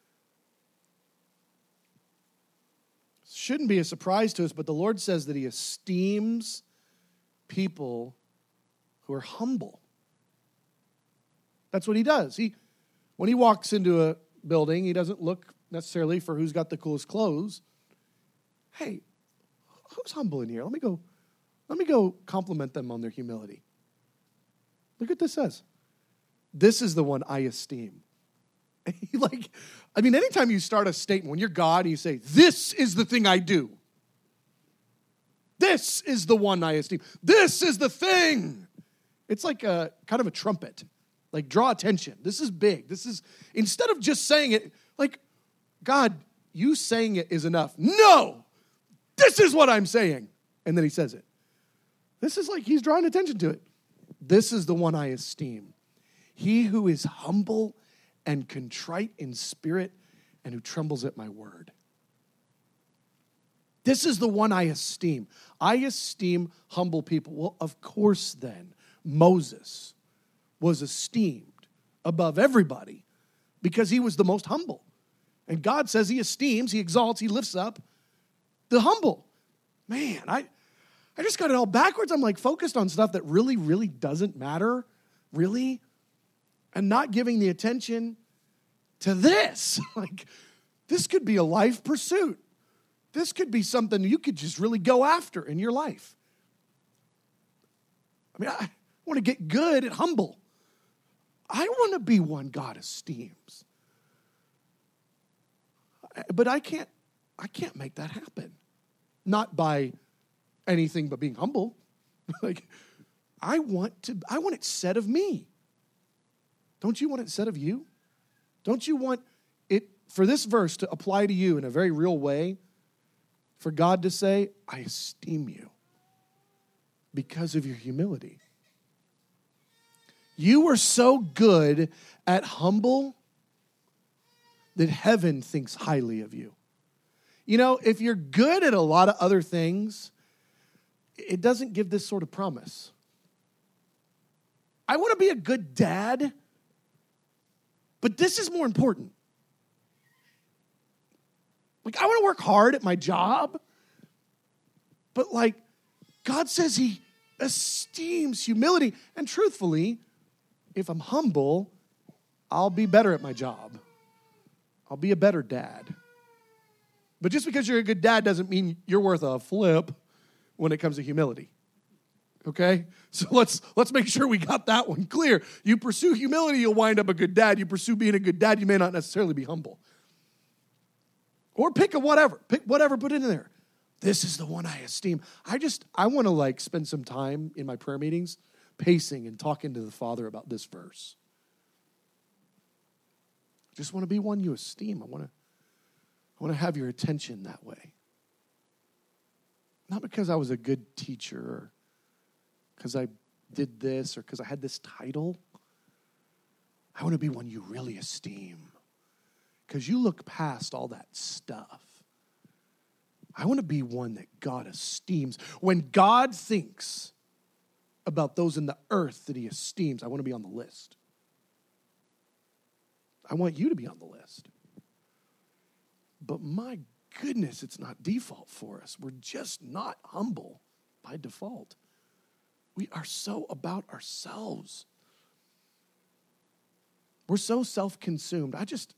Speaker 2: Shouldn't be a surprise to us, but the Lord says that he esteems people who are humble. That's what he does. He, when he walks into a building, he doesn't look necessarily for who's got the coolest clothes. Hey, who's humble in here? Let me go, let me go compliment them on their humility. Look what this says. This is the one I esteem. Like, I mean, anytime you start a statement, when you're God and you say, this is the thing I do. This is the one I esteem. This is the thing. It's like a kind of a trumpet. Like, draw attention. This is big. This is, instead of just saying it, like, God, you saying it is enough. No, this is what I'm saying. And then he says it. This is like he's drawing attention to it. This is the one I esteem. He who is humble and contrite in spirit and who trembles at my word. This is the one I esteem. I esteem humble people. Well, of course then, Moses was esteemed above everybody because he was the most humble. And God says he esteems, he exalts, he lifts up the humble. Man, I, I just got it all backwards. I'm like focused on stuff that really, really doesn't matter, really, and not giving the attention to this. Like, this could be a life pursuit. This could be something you could just really go after in your life. I mean, I want to get good at humble. I want to be one God esteems. But I can't, I can't make that happen. Not by anything but being humble. Like, I want to, I want it said of me. Don't you want it said of you? Don't you want it, for this verse to apply to you in a very real way, for God to say, I esteem you because of your humility. You were so good at humble that heaven thinks highly of you. You know, if you're good at a lot of other things, it doesn't give this sort of promise. I want to be a good dad, but this is more important. Like, I want to work hard at my job, but like, God says he esteems humility. And truthfully, if I'm humble, I'll be better at my job. I'll be a better dad. But just because you're a good dad doesn't mean you're worth a flip when it comes to humility. Okay? So let's let's make sure we got that one clear. You pursue humility, you'll wind up a good dad. You pursue being a good dad, you may not necessarily be humble. Or pick a whatever. Pick whatever, put it in there. This is the one I esteem. I just, I want to like spend some time in my prayer meetings pacing and talking to the Father about this verse. I just want to be one you esteem. I want to, I want to have your attention that way. Not because I was a good teacher or because I did this or because I had this title. I want to be one you really esteem. Because you look past all that stuff. I want to be one that God esteems. When God thinks about those in the earth that he esteems, I want to be on the list. I want you to be on the list. But my goodness, it's not default for us. We're just not humble by default. We are so about ourselves. We're so self-consumed. I just...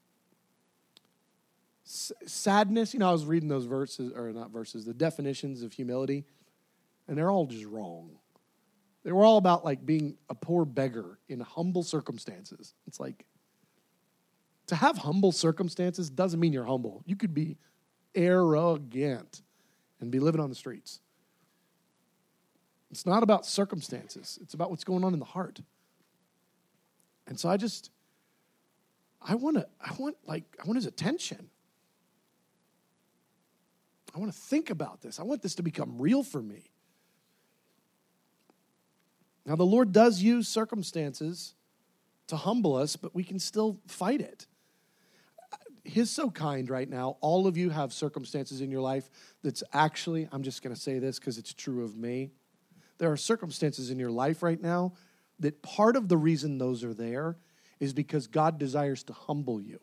Speaker 2: Sadness, you know, I was reading those verses, or not verses, the definitions of humility, and they're all just wrong. They were all about like being a poor beggar in humble circumstances. It's like, to have humble circumstances doesn't mean you're humble. You could be arrogant and be living on the streets. It's not about circumstances. It's about what's going on in the heart. And so I just, I want to, I want like, I want his attention. I want to think about this. I want this to become real for me. Now, the Lord does use circumstances to humble us, but we can still fight it. He's so kind right now. All of you have circumstances in your life that's actually, I'm just going to say this because it's true of me. There are circumstances in your life right now that part of the reason those are there is because God desires to humble you.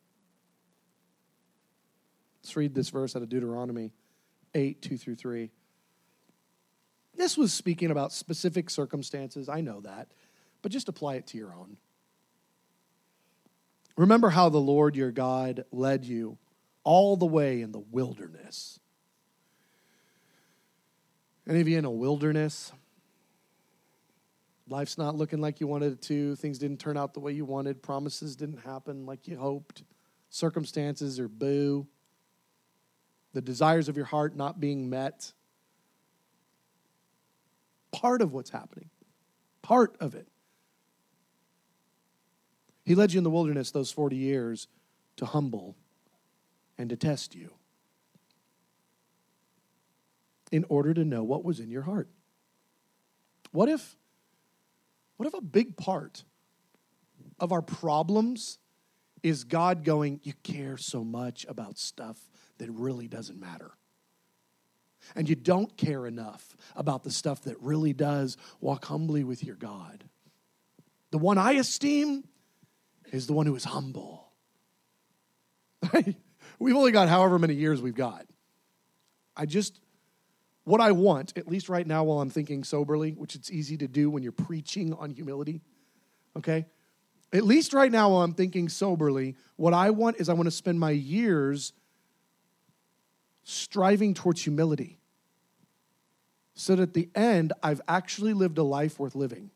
Speaker 2: Let's read this verse out of Deuteronomy eight, two through three. This was speaking about specific circumstances. I know that. But just apply it to your own. Remember how the Lord your God led you all the way in the wilderness. Any of you in a wilderness? Life's not looking like you wanted it to. Things didn't turn out the way you wanted. Promises didn't happen like you hoped. Circumstances are boo. The desires of your heart not being met. Part of what's happening. Part of it. He led you in the wilderness those forty years to humble and to test you in order to know what was in your heart. What if, what if a big part of our problems is God going, you care so much about stuff that really doesn't matter. And you don't care enough about the stuff that really does. Walk humbly with your God. The one I esteem is the one who is humble. We've only got however many years we've got. I just, what I want, at least right now while I'm thinking soberly, which it's easy to do when you're preaching on humility, okay? At least right now while I'm thinking soberly, what I want is I want to spend my years striving towards humility so that at the end, I've actually lived a life worth living.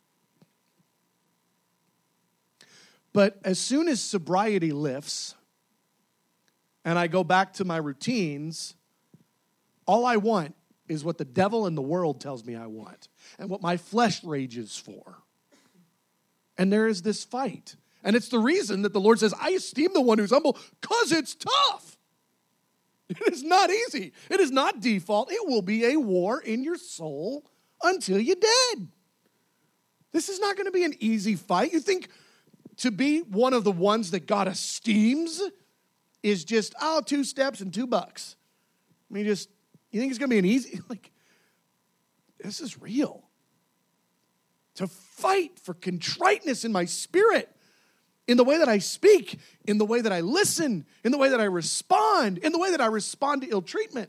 Speaker 2: But as soon as sobriety lifts and I go back to my routines, all I want is what the devil and the world tells me I want and what my flesh rages for. And there is this fight. And it's the reason that the Lord says, I esteem the one who's humble because it's tough. It is not easy. It is not default. It will be a war in your soul until you're dead. This is not going to be an easy fight. You think to be one of the ones that God esteems is just, oh, two steps and two bucks. I mean, just, you think it's going to be an easy, like, this is real. To fight for contriteness in my spirit, in the way that I speak, in the way that I listen, in the way that I respond, in the way that I respond to ill treatment.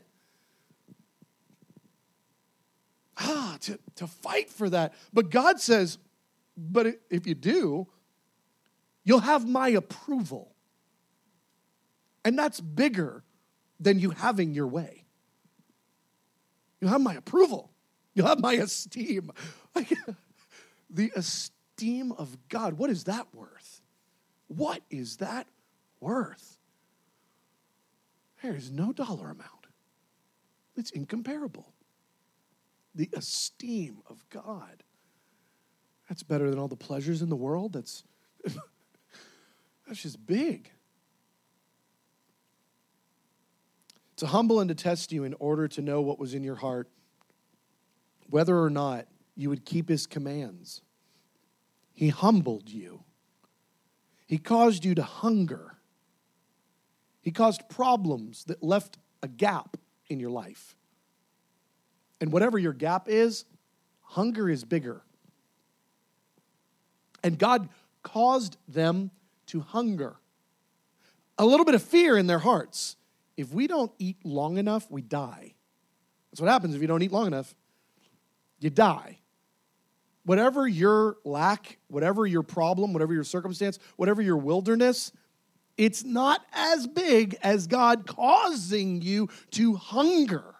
Speaker 2: Ah, to, to fight for that. But God says, but if you do, you'll have my approval. And that's bigger than you having your way. You'll have my approval. You'll have my esteem. The esteem of God, what is that worth? What is that worth? There is no dollar amount. It's incomparable. The esteem of God. That's better than all the pleasures in the world. That's, that's just big. To humble and to test you in order to know what was in your heart, whether or not you would keep his commands. He humbled you. He caused you to hunger. He caused problems that left a gap in your life. And whatever your gap is, hunger is bigger. And God caused them to hunger. A little bit of fear in their hearts. If we don't eat long enough, we die. That's what happens if you don't eat long enough. You die. Whatever your lack, whatever your problem, whatever your circumstance, whatever your wilderness, it's not as big as God causing you to hunger.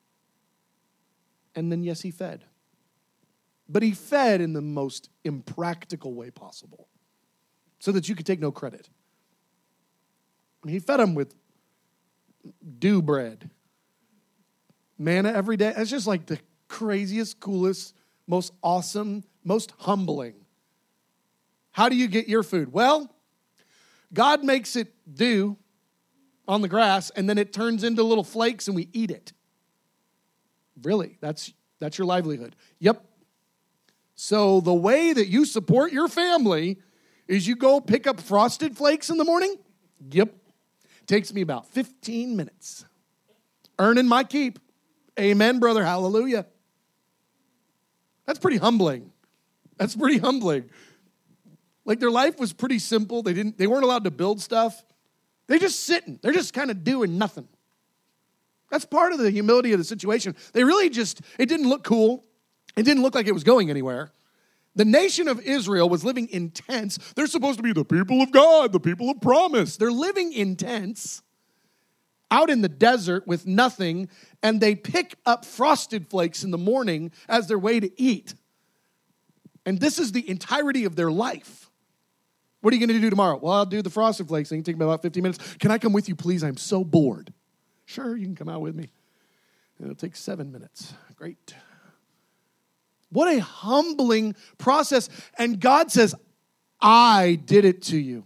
Speaker 2: And then, yes, he fed. But he fed in the most impractical way possible so that you could take no credit. I mean, he fed them with dew bread. Manna every day. It's just like the craziest, coolest, most awesome, most humbling. How do you get your food? Well, God makes it dew on the grass, and then it turns into little flakes, and we eat it. Really, that's that's your livelihood. Yep. So the way that you support your family is you go pick up Frosted Flakes in the morning? Yep. Takes me about fifteen minutes. Earning my keep. Amen, brother. Hallelujah. That's pretty humbling. That's pretty humbling. Like their life was pretty simple. They didn't. They weren't allowed to build stuff. They're just sitting. They're just kind of doing nothing. That's part of the humility of the situation. They really just, it didn't look cool. It didn't look like it was going anywhere. The nation of Israel was living in tents. They're supposed to be the people of God, the people of promise. They're living in tents out in the desert with nothing, and they pick up Frosted Flakes in the morning as their way to eat. And this is the entirety of their life. What are you going to do tomorrow? Well, I'll do the Frosted Flakes. It can take me about fifteen minutes. Can I come with you, please? I'm so bored. Sure, you can come out with me. It'll take seven minutes. Great. What a humbling process. And God says, I did it to you.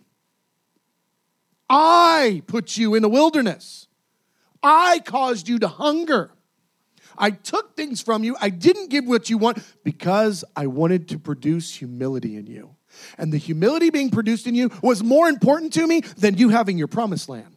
Speaker 2: I put you in the wilderness. I caused you to hunger. I took things from you. I didn't give what you want because I wanted to produce humility in you. And the humility being produced in you was more important to me than you having your promised land.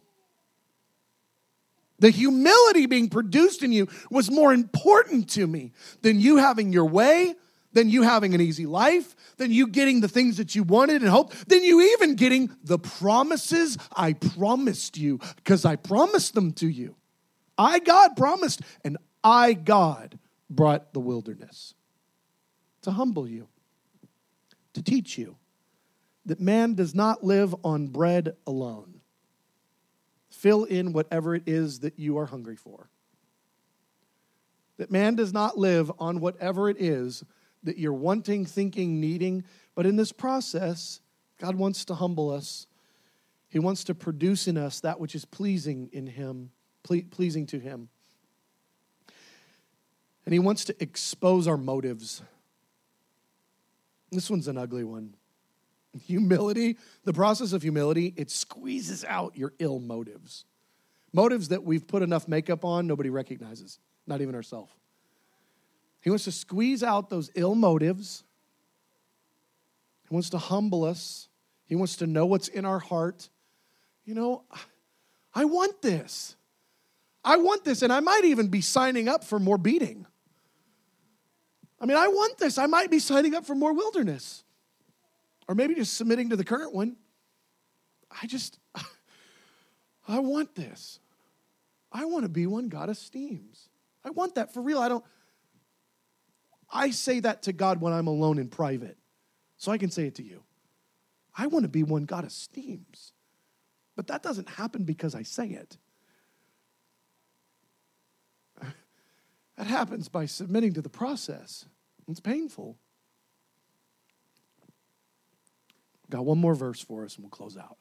Speaker 2: The humility being produced in you was more important to me than you having your way, than you having an easy life, than you getting the things that you wanted and hoped, than you even getting the promises I promised you, because I promised them to you. I, God, promised, and I, God, brought the wilderness to humble you, to teach you that man does not live on bread alone. Fill in whatever it is that you are hungry for. That man does not live on whatever it is that you're wanting, thinking, needing. But in this process, God wants to humble us. He wants to produce in us that which is pleasing in him, ple- pleasing to him. And he wants to expose our motives. This one's an ugly one. Humility, the process of humility, it squeezes out your ill motives. Motives that we've put enough makeup on, nobody recognizes, not even ourselves. He wants to squeeze out those ill motives. He wants to humble us. He wants to know what's in our heart. You know, I want this. I want this, and I might even be signing up for more beating. I mean, I want this. I might be signing up for more wilderness. Or maybe just submitting to the current one. I just, I want this. I want to be one God esteems. I want that for real. I don't, I say that to God when I'm alone in private. So I can say it to you. I want to be one God esteems. But that doesn't happen because I say it. That happens by submitting to the process. It's painful. Got one more verse for us and we'll close out.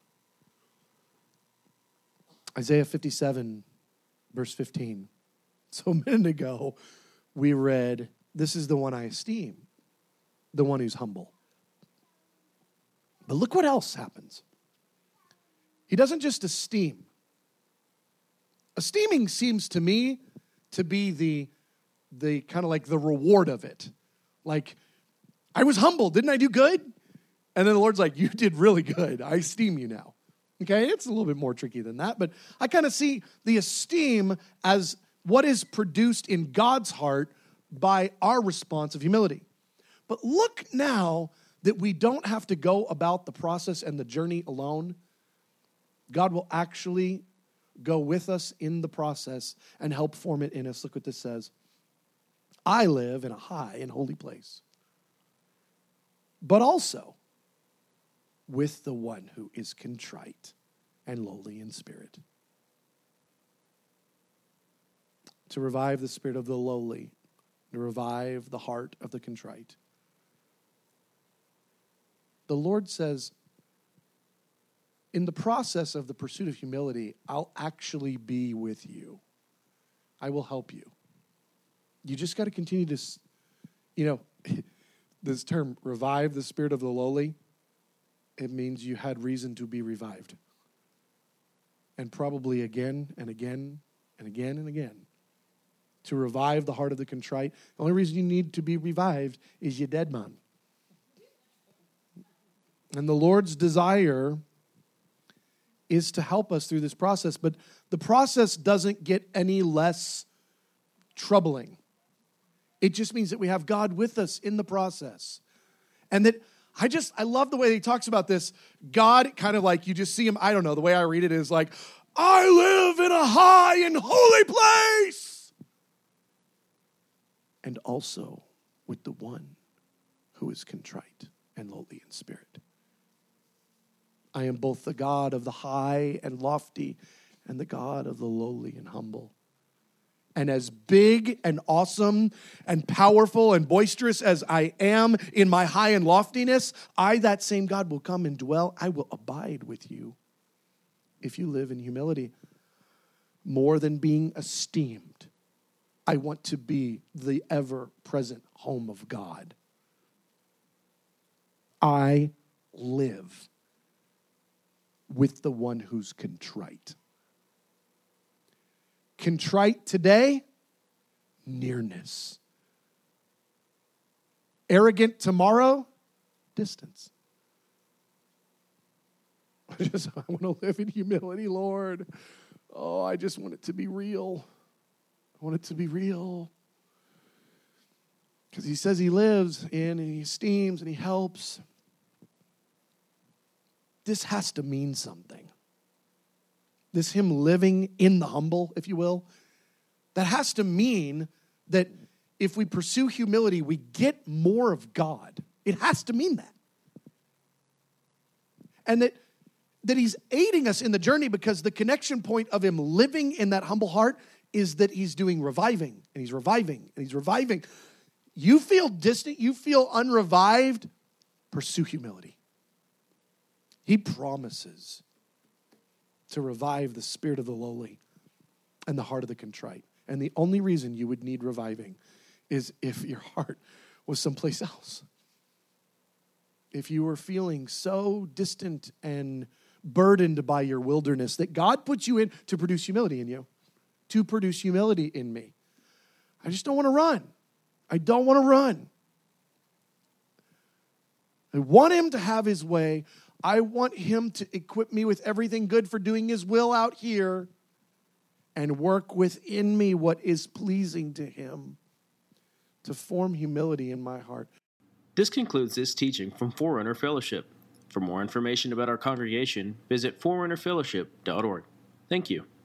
Speaker 2: Isaiah fifty-seven, verse fifteen. So a minute ago, we read, this is the one I esteem, the one who's humble. But look what else happens. He doesn't just esteem. Esteeming seems to me to be the, the kind of like the reward of it. Like, I was humble, didn't I do good? And then the Lord's like, you did really good. I esteem you now. Okay, it's a little bit more tricky than that, but I kind of see the esteem as what is produced in God's heart by our response of humility. But look now that we don't have to go about the process and the journey alone. God will actually go with us in the process and help form it in us. Look what this says. I live in a high and holy place, but also with the one who is contrite and lowly in spirit. To revive the spirit of the lowly, to revive the heart of the contrite. The Lord says, in the process of the pursuit of humility, I'll actually be with you. I will help you. you just got to continue to, you know, this term, revive the spirit of the lowly, it means you had reason to be revived. And probably again and again and again and again. To revive the heart of the contrite. The only reason you need to be revived is you're dead man. And the Lord's desire is to help us through this process, but the process doesn't get any less troubling. It just means that we have God with us in the process. And that I just, I love the way he talks about this. God kind of like, you just see him, I don't know, the way I read it is like, I live in a high and holy place. And also with the one who is contrite and lowly in spirit. I am both the God of the high and lofty and the God of the lowly and humble. And as big and awesome and powerful and boisterous as I am in my high and loftiness, I, that same God, will come and dwell. I will abide with you if you live in humility. More than being esteemed, I want to be the ever-present home of God. I live with the one who's contrite. Contrite today, nearness. Arrogant tomorrow, distance. I just I want to live in humility, Lord. Oh, I just want it to be real. I want it to be real. Because he says he lives in and he esteems and he helps. This has to mean something. This him living in the humble, if you will, that has to mean that if we pursue humility, we get more of God. It has to mean that. And that, that he's aiding us in the journey because the connection point of him living in that humble heart is that he's doing reviving, and he's reviving, and he's reviving. You feel distant, you feel unrevived, pursue humility. He promises to revive the spirit of the lowly and the heart of the contrite. And the only reason you would need reviving is if your heart was someplace else. If you were feeling so distant and burdened by your wilderness that God puts you in to produce humility in you, to produce humility in me. I just don't want to run. I don't want to run. I want him to have his way. I want him to equip me with everything good for doing his will out here and work within me what is pleasing to him to form humility in my heart.
Speaker 1: This concludes this teaching from Forerunner Fellowship. For more information about our congregation, visit forerunner fellowship dot org. Thank you.